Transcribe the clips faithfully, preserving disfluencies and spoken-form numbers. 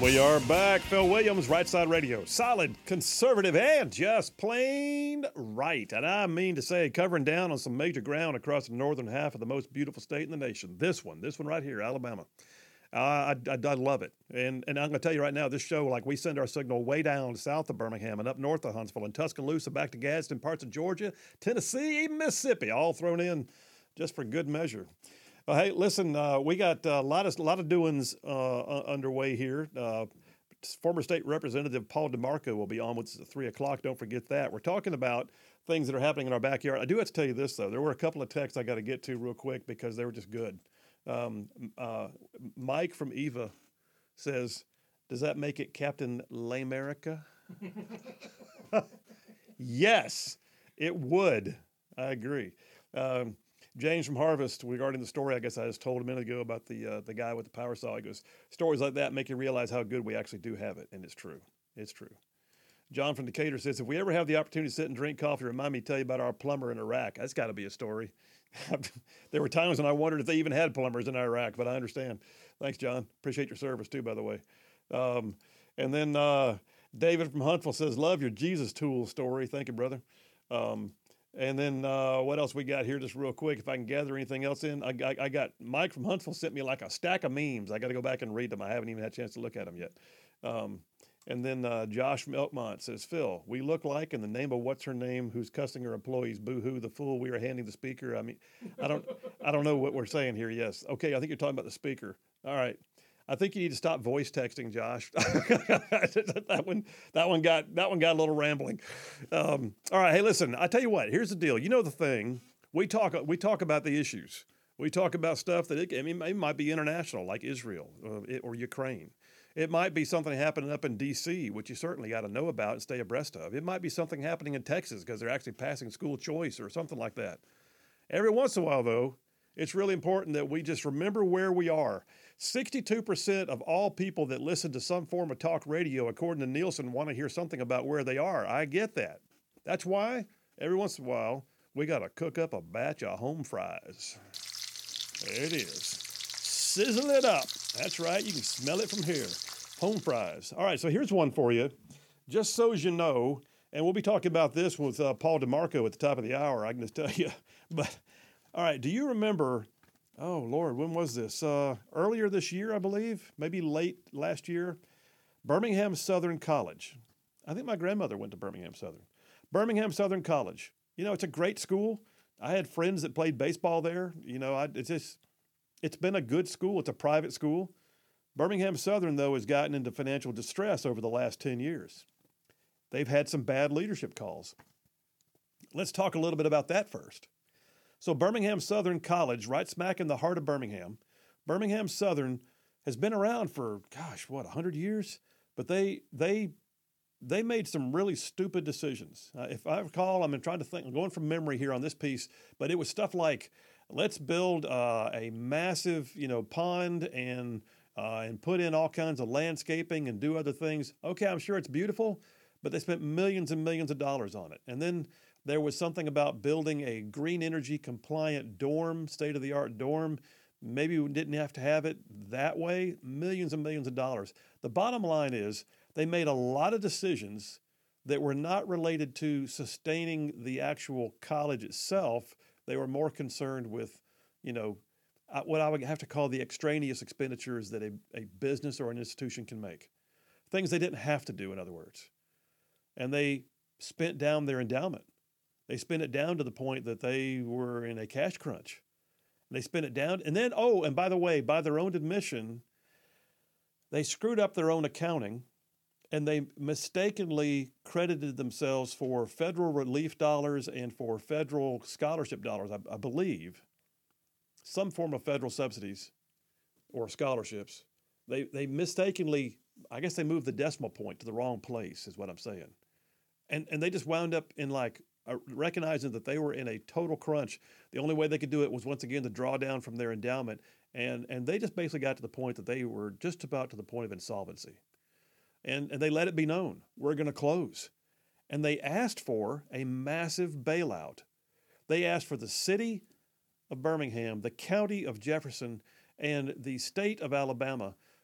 We are back. Phil Williams, Right Side Radio. Solid, conservative, and just plain right. And I mean to say, covering down on some major ground across the northern half of the most beautiful state in the nation. This one, this one right here, Alabama. Uh, I, I, I love it. And, and I'm going to tell you right now, this show, like we send our signal way down south of Birmingham and up north of Huntsville and Tuscaloosa, back to Gadsden, parts of Georgia, Tennessee, even Mississippi, all thrown in just for good measure. Uh, hey, listen, uh, we got a lot of a lot of doings uh, underway here. Uh, former state representative Paul DeMarco will be on with us at three o'clock. Don't forget that. We're talking about things that are happening in our backyard. I do have to tell you this, though. There were a couple of texts I got to get to real quick because they were just good. Um, uh, Mike from Eva says, does that make it Captain L'America? Yes, it would. I agree. Um, James from Harvest, regarding the story I guess I just told a minute ago about the uh, the guy with the power saw, he goes, stories like that make you realize how good we actually do have it, and it's true. It's true. John from Decatur says, if we ever have the opportunity to sit and drink coffee, remind me to tell you about our plumber in Iraq. That's got to be a story. There were times when I wondered if they even had plumbers in Iraq, but I understand. Thanks, John. Appreciate your service, too, by the way. Um, and then uh, David from Huntsville says, love your Jesus tool story. Thank you, brother. Um, and then uh, what else we got here just real quick, if I can gather anything else in. I, I, I got Mike from Huntsville sent me like a stack of memes. I got to go back and read them. I haven't even had a chance to look at them yet. Um, and then uh, Josh from Elkmont says, Phil, we look like in the name of what's her name who's cussing her employees, boo-hoo, the fool we are handing the speaker. I mean, I don't I don't know what we're saying here. Yes. Okay, I think you're talking about the speaker. All right. I think you need to stop voice texting, Josh. that one, that one got that one got a little rambling. Um, all right, hey, listen. I tell you what. Here's the deal. You know the thing. We talk we talk about the issues. We talk about stuff that it, I mean, it might be international, like Israel uh, it, or Ukraine. It might be something happening up in D C, which you certainly got to know about and stay abreast of. It might be something happening in Texas because they're actually passing school choice or something like that. Every once in a while, though, it's really important that we just remember where we are. sixty-two percent of all people that listen to some form of talk radio, according to Nielsen, want to hear something about where they are. I get that. That's why every once in a while, we got to cook up a batch of home fries. There it is. Sizzle it up. That's right. You can smell it from here. Home fries. All right, so here's one for you. Just so as you know, and we'll be talking about this with uh, Paul DeMarco at the top of the hour, I can just tell you. But, all right, do you remember, oh, Lord, when was this? Uh, earlier this year, I believe, maybe late last year, Birmingham Southern College. I think my grandmother went to Birmingham Southern. Birmingham Southern College. You know, it's a great school. I had friends that played baseball there. You know, I, it's just... It's been a good school. It's a private school. Birmingham Southern, though, has gotten into financial distress over the last ten years. They've had some bad leadership calls. Let's talk a little bit about that first. So Birmingham Southern College, right smack in the heart of Birmingham, Birmingham Southern has been around for, gosh, what, one hundred years? But they they they made some really stupid decisions. Uh, if I recall, I'm trying to think, I'm going from memory here on this piece, but it was stuff like, let's build uh, a massive, you know, pond and uh, and put in all kinds of landscaping and do other things. Okay, I'm sure it's beautiful, but they spent millions and millions of dollars on it. And then there was something about building a green energy compliant dorm, state-of-the-art dorm. Maybe we didn't have to have it that way. Millions and millions of dollars. The bottom line is they made a lot of decisions that were not related to sustaining the actual college itself. They were more concerned with, you know, what I would have to call the extraneous expenditures that a, a business or an institution can make. Things they didn't have to do, in other words. And they spent down their endowment. They spent it down to the point that they were in a cash crunch. They spent it down. And then, oh, and by the way, by their own admission, they screwed up their own accounting. And they mistakenly credited themselves for federal relief dollars and for federal scholarship dollars, I, I believe, some form of federal subsidies or scholarships. They they mistakenly, I guess they moved the decimal point to the wrong place is what I'm saying. And and they just wound up in like uh, recognizing that they were in a total crunch. The only way they could do it was once again to draw down from their endowment. And, and they just basically got to the point that they were just about to the point of insolvency. And, and they let it be known, we're going to close. And they asked for a massive bailout. They asked for the city of Birmingham, the county of Jefferson, and the state of Alabama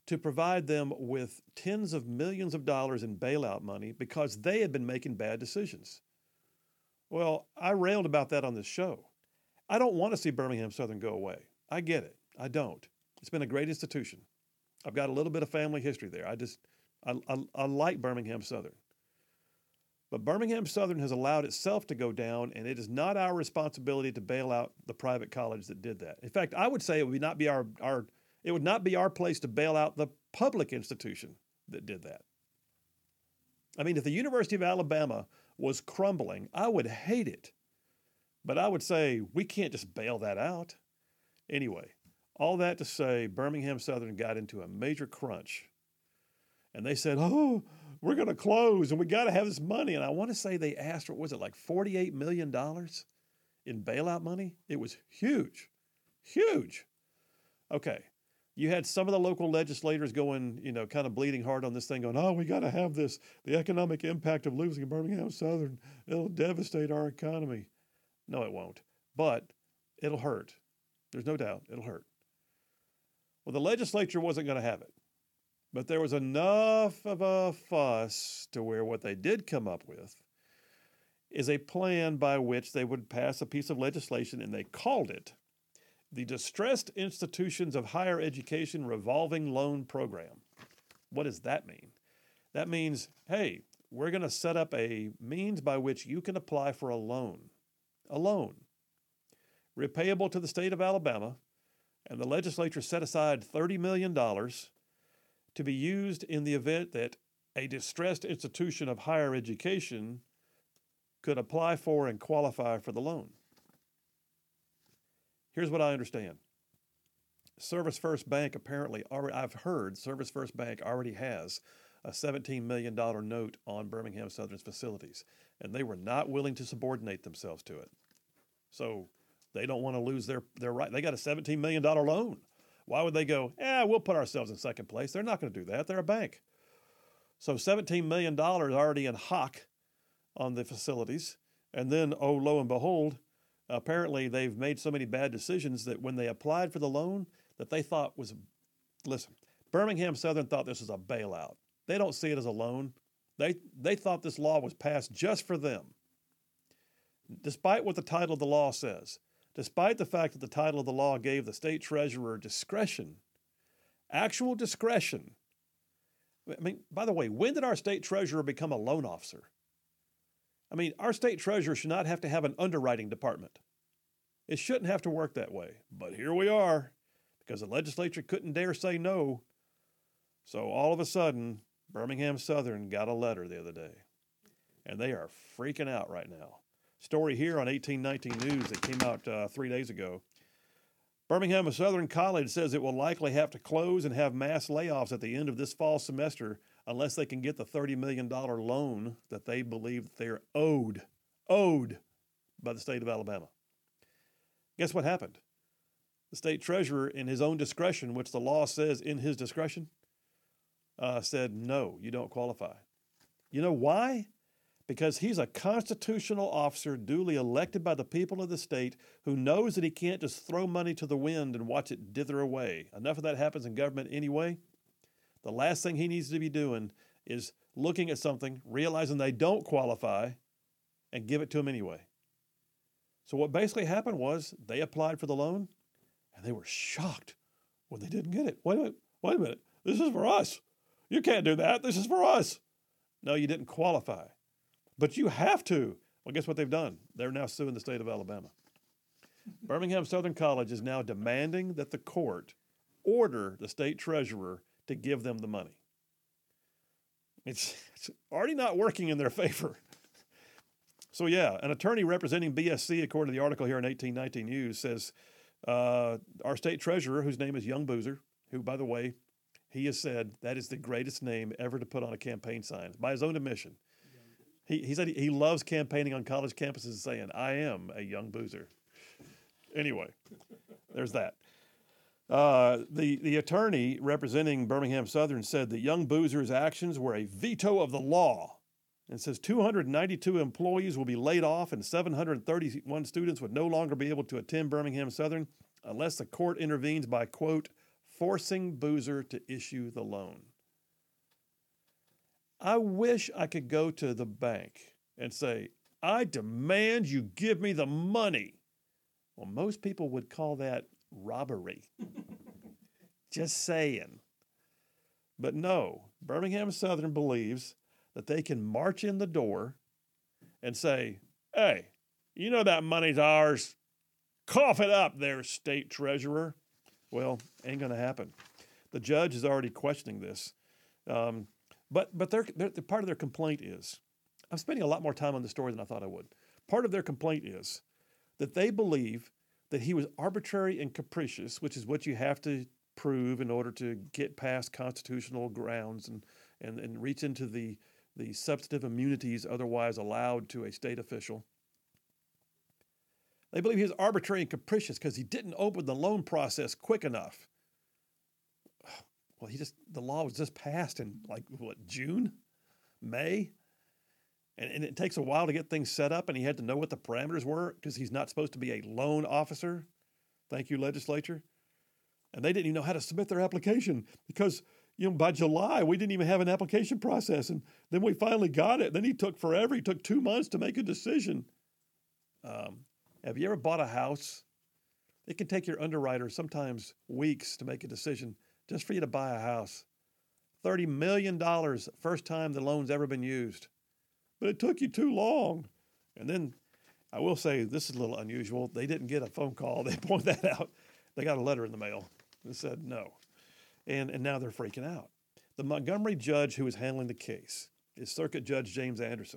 to provide them with tens of millions of dollars in bailout money because they had been making bad decisions. Well, I railed about that on this show. I don't want to see Birmingham Southern go away. I get it. I don't. It's been a great institution. I've got a little bit of family history there. I just, I, I, I like Birmingham Southern. But Birmingham Southern has allowed itself to go down, and it is not our responsibility to bail out the private college that did that. In fact, I would say it would not be our, our it would not be our place to bail out the public institution that did that. I mean, if the University of Alabama was crumbling, I would hate it. But I would say we can't just bail that out. Anyway, all that to say, Birmingham Southern got into a major crunch. And they said, oh, we're going to close and we got to have this money. And I want to say they asked, what was it, like forty-eight million dollars in bailout money? It was huge, huge. Okay. You had some of the local legislators going, you know, kind of bleeding hard on this thing, going, oh, we got to have this. The economic impact of losing Birmingham Southern, it'll devastate our economy. No, it won't. But it'll hurt. There's no doubt it'll hurt. Well, the legislature wasn't going to have it. But there was enough of a fuss to where what they did come up with is a plan by which they would pass a piece of legislation, and they called it the Distressed Institutions of Higher Education Revolving Loan Program. What does that mean? That means, hey, we're going to set up a means by which you can apply for a loan, a loan, repayable to the state of Alabama, and the legislature set aside thirty million dollars to be used in the event that a distressed institution of higher education could apply for and qualify for the loan. Here's what I understand. Service First Bank apparently, already, I've heard Service First Bank already has a seventeen million dollars note on Birmingham Southern's facilities, and they were not willing to subordinate themselves to it. So they don't want to lose their, their right. They got a seventeen million dollars loan. Why would they go, eh, we'll put ourselves in second place? They're not going to do that. They're a bank. So seventeen million dollars already in hock on the facilities. And then, oh, lo and behold, apparently they've made so many bad decisions that when they applied for the loan that they thought was, listen, Birmingham Southern thought this was a bailout. They don't see it as a loan. They, they thought this law was passed just for them. Despite what the title of the law says, despite the fact that the title of the law gave the state treasurer discretion, actual discretion. I mean, by the way, when did our state treasurer become a loan officer? I mean, our state treasurer should not have to have an underwriting department. It shouldn't have to work that way. But here we are, because the legislature couldn't dare say no. So all of a sudden, Birmingham Southern got a letter the other day. And they are freaking out right now. Story here on eighteen nineteen News that came out uh, three days ago. Birmingham Southern College says it will likely have to close and have mass layoffs at the end of this fall semester unless they can get the thirty million dollars loan that they believe they're owed, owed by the state of Alabama. Guess what happened? The state treasurer, in his own discretion, which the law says in his discretion, uh, said, no, you don't qualify. You know why? Because he's a constitutional officer duly elected by the people of the state who knows that he can't just throw money to the wind and watch it dither away. Enough of that happens in government anyway. The last thing he needs to be doing is looking at something, realizing they don't qualify, and give it to them anyway. So what basically happened was they applied for the loan, and they were shocked when they didn't get it. Wait a minute, wait a minute. This is for us. You can't do that. This is for us. No, you didn't qualify. But you have to. Well, guess what they've done? They're now suing the state of Alabama. Birmingham Southern College is now demanding that the court order the state treasurer to give them the money. It's, it's already not working in their favor. So yeah, an attorney representing B S C, according to the article here in eighteen nineteen News, says uh, our state treasurer, whose name is Young Boozer, who, by the way, he has said that is the greatest name ever to put on a campaign sign, by his own admission. He, he said he, he loves campaigning on college campuses and saying, I am a young boozer. Anyway, there's that. Uh, the, the attorney representing Birmingham Southern said that Young Boozer's actions were a veto of the law and says two hundred ninety-two employees will be laid off and seven hundred thirty-one students would no longer be able to attend Birmingham Southern unless the court intervenes by, quote, forcing Boozer to issue the loan. I wish I could go to the bank and say, I demand you give me the money. Well, most people would call that robbery. Just saying. But no, Birmingham Southern believes that they can march in the door and say, hey, you know that money's ours. Cough it up there, state treasurer. Well, ain't going to happen. The judge is already questioning this. Um, but but their, their, part of their complaint is, I'm spending a lot more time on the story than I thought I would. Part of their complaint is that they believe that he was arbitrary and capricious, which is what you have to prove in order to get past constitutional grounds and, and, and reach into the, the substantive immunities otherwise allowed to a state official. They believe he was arbitrary and capricious because he didn't open the loan process quick enough. Well, he just the law was just passed in like, what, June? May? And, and it takes a while to get things set up, and he had to know what the parameters were because he's not supposed to be a loan officer. Thank you, legislature. And they didn't even know how to submit their application because, you know, by July, we didn't even have an application process. And then we finally got it. Then he took forever. He took two months to make a decision. Um, have you ever bought a house? It can take your underwriter sometimes weeks to make a decision just for you to buy a house. thirty million dollars, first time the loan's ever been used. But it took you too long. And then I will say this is a little unusual. They didn't get a phone call. They pointed that out. They got a letter in the mail that said no. And, and now they're freaking out. The Montgomery judge who is handling the case is Circuit Judge James Anderson.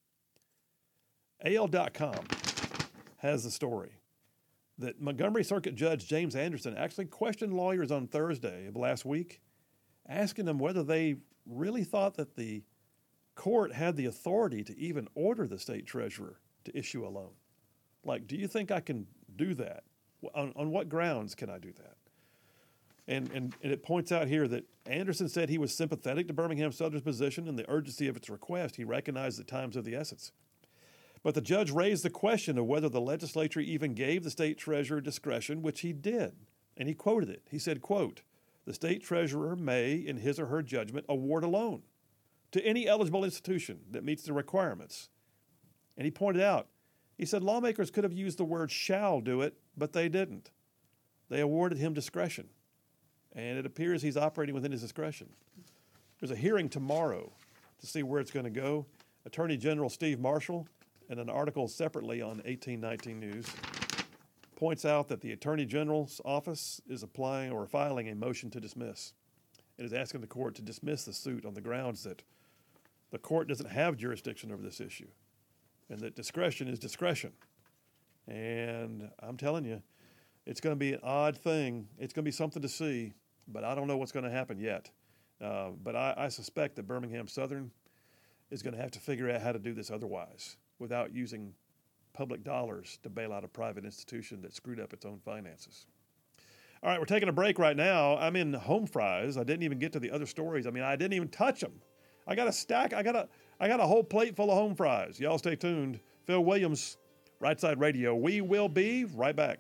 A L dot com has the story that Montgomery Circuit Judge James Anderson actually questioned lawyers on Thursday of last week, asking them whether they really thought that the court had the authority to even order the state treasurer to issue a loan. Like, do you think I can do that? On, on what grounds can I do that? And, and and it points out here that Anderson said he was sympathetic to Birmingham Southern's position and the urgency of its request. He recognized the times of the essence. But the judge raised the question of whether the legislature even gave the state treasurer discretion, which he did. And he quoted it. He said, quote, the state treasurer may, in his or her judgment, award a loan to any eligible institution that meets the requirements. And he pointed out, he said lawmakers could have used the word shall do it, but they didn't. They awarded him discretion. And it appears he's operating within his discretion. There's a hearing tomorrow to see where it's going to go. Attorney General Steve Marshall, in an article separately on eighteen nineteen News, points out that the Attorney General's office is applying or filing a motion to dismiss. It is asking the court to dismiss the suit on the grounds that the court doesn't have jurisdiction over this issue and that discretion is discretion. And I'm telling you, it's going to be an odd thing. It's going to be something to see, but I don't know what's going to happen yet. Uh, but I, I suspect that Birmingham Southern is going to have to figure out how to do this otherwise without using public dollars to bail out a private institution that screwed up its own finances. All right, we're taking a break right now. I'm in home fries. I didn't even get to the other stories. I mean, I didn't even touch them. I got a stack. I got a, I got a whole plate full of home fries. Y'all stay tuned. Phil Williams, Right Side Radio. We will be right back.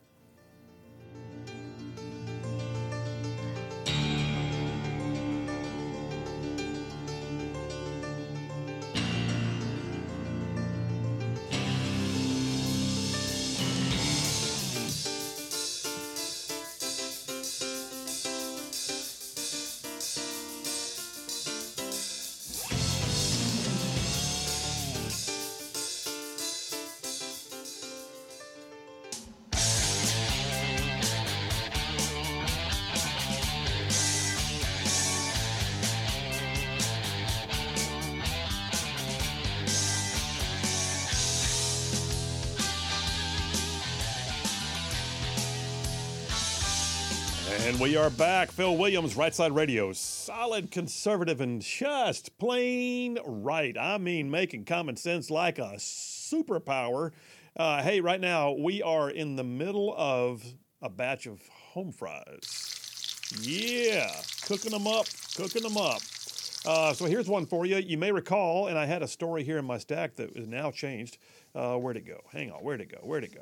And we are back. Phil Williams, Right Side Radio. Solid conservative and just plain right. I mean, making common sense like a superpower. Uh, hey, right now, we are in the middle of a batch of home fries. Yeah, cooking them up, cooking them up. Uh, so here's one for you. You may recall, and I had a story here in my stack that is now changed. Uh, where'd it go? Hang on, where'd it go? Where'd it go?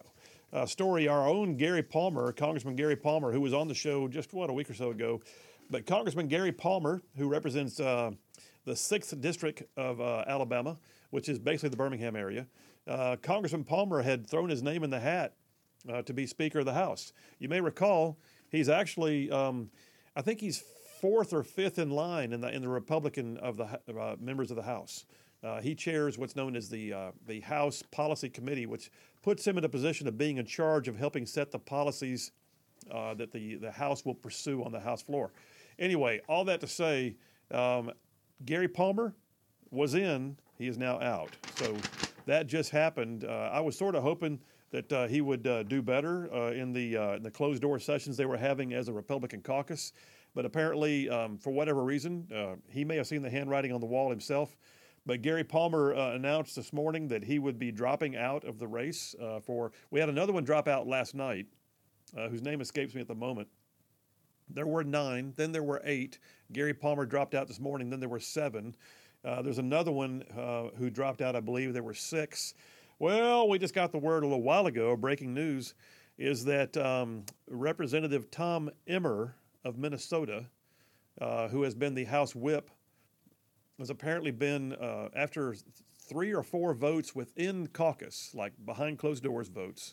uh, story. Our own Gary Palmer, Congressman Gary Palmer, who was on the show just, what, a week or so ago. But Congressman Gary Palmer, who represents uh, the sixth District of uh, Alabama, which is basically the Birmingham area, uh, Congressman Palmer had thrown his name in the hat uh, to be Speaker of the House. You may recall he's actually, um, I think he's fourth or fifth in line in the in the Republican of the uh, members of the House. Uh, he chairs what's known as the uh, the House Policy Committee, which puts him in a position of being in charge of helping set the policies uh, that the, the House will pursue on the House floor. Anyway, all that to say, um, Gary Palmer was in, he is now out. So that just happened. Uh, I was sort of hoping that uh, he would uh, do better uh, in the uh, in the closed door sessions they were having as a Republican caucus. But apparently, um, for whatever reason, uh, he may have seen the handwriting on the wall himself. But Gary Palmer uh, announced this morning that he would be dropping out of the race uh, for, we had another one drop out last night, uh, whose name escapes me at the moment. There were nine, then there were eight. Gary Palmer dropped out this morning, then there were seven. Uh, there's another one uh, who dropped out, I believe there were six. Well, we just got the word a little while ago, breaking news, is that um, Representative Tom Emmer of Minnesota, uh, who has been the House whip, has apparently been, uh, after three or four votes within caucus, like behind closed doors votes,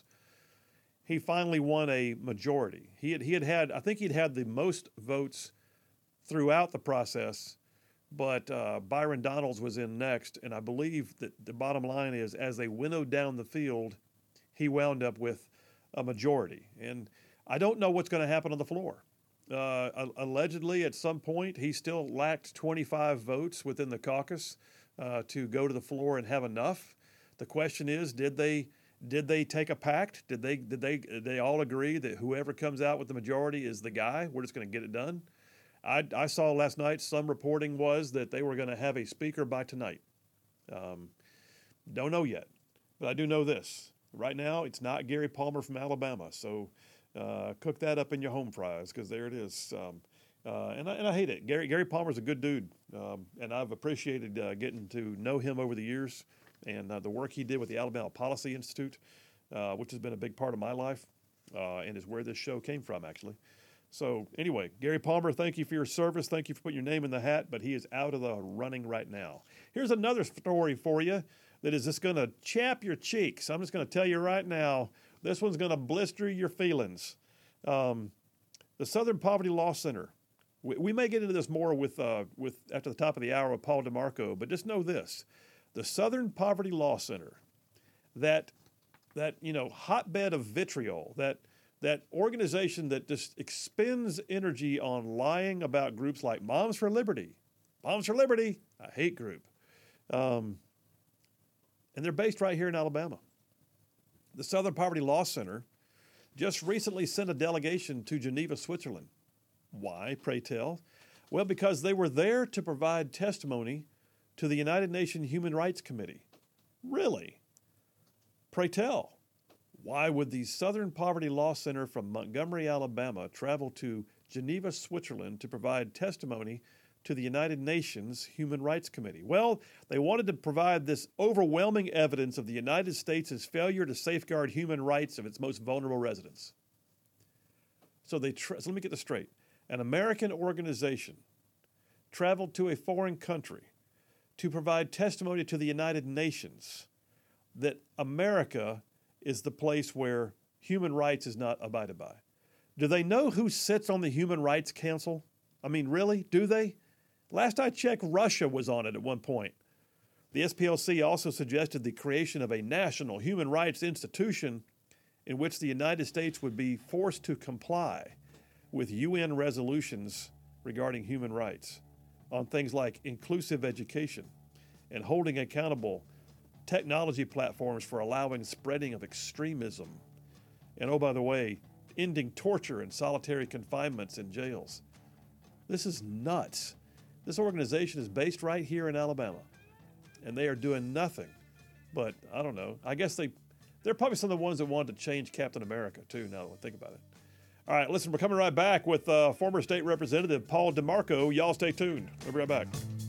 he finally won a majority. He had, he had had, I think he'd had the most votes throughout the process, but uh, Byron Donalds was in next, and I believe that the bottom line is, as they winnowed down the field, he wound up with a majority. And I don't know what's going to happen on the floor. Uh, allegedly, at some point, he still lacked twenty-five votes within the caucus uh, to go to the floor and have enough. The question is, did they did they take a pact? Did they did they did they all agree that whoever comes out with the majority is the guy? We're just going to get it done. I, I saw last night some reporting was that they were going to have a speaker by tonight. Um, don't know yet, but I do know this. Right now, it's not Gary Palmer from Alabama, so. Uh, cook that up in your home fries, because there it is. Um, uh, and, I, and I hate it. Gary Gary Palmer's a good dude, um, and I've appreciated uh, getting to know him over the years and uh, the work he did with the Alabama Policy Institute, uh, which has been a big part of my life uh, and is where this show came from, actually. So anyway, Gary Palmer, thank you for your service. Thank you for putting your name in the hat, but he is out of the running right now. Here's another story for you that is just going to chap your cheeks. I'm just going to tell you right now, this one's going to blister your feelings. Um, the Southern Poverty Law Center. We, we may get into this more with uh, with after the top of the hour with Paul DeMarco, but just know this: the Southern Poverty Law Center, that that you know hotbed of vitriol, that that organization that just expends energy on lying about groups like Moms for Liberty, Moms for Liberty, a hate group, um, and they're based right here in Alabama. The Southern Poverty Law Center just recently sent a delegation to Geneva, Switzerland. Why, pray tell? Well, because they were there to provide testimony to the United Nations Human Rights Committee. Really? Pray tell. Why would the Southern Poverty Law Center from Montgomery, Alabama, travel to Geneva, Switzerland to provide testimony to the United Nations Human Rights Committee? Well, they wanted to provide this overwhelming evidence of the United States' failure to safeguard human rights of its most vulnerable residents. So they tra- so let me get this straight. An American organization traveled to a foreign country to provide testimony to the United Nations that America is the place where human rights is not abided by. Do they know who sits on the Human Rights Council? I mean, really? Do they? Last I checked, Russia was on it at one point. The S P L C also suggested the creation of a national human rights institution in which the United States would be forced to comply with U N resolutions regarding human rights on things like inclusive education and holding accountable technology platforms for allowing spreading of extremism. And oh, by the way, ending torture and solitary confinements in jails. This is nuts. This organization is based right here in Alabama, and they are doing nothing but, I don't know, I guess they, they're probably some of the ones that wanted to change Captain America, too, now that I think about it. All right, listen, we're coming right back with uh, former state representative Paul DeMarco. Y'all stay tuned. We'll be right back.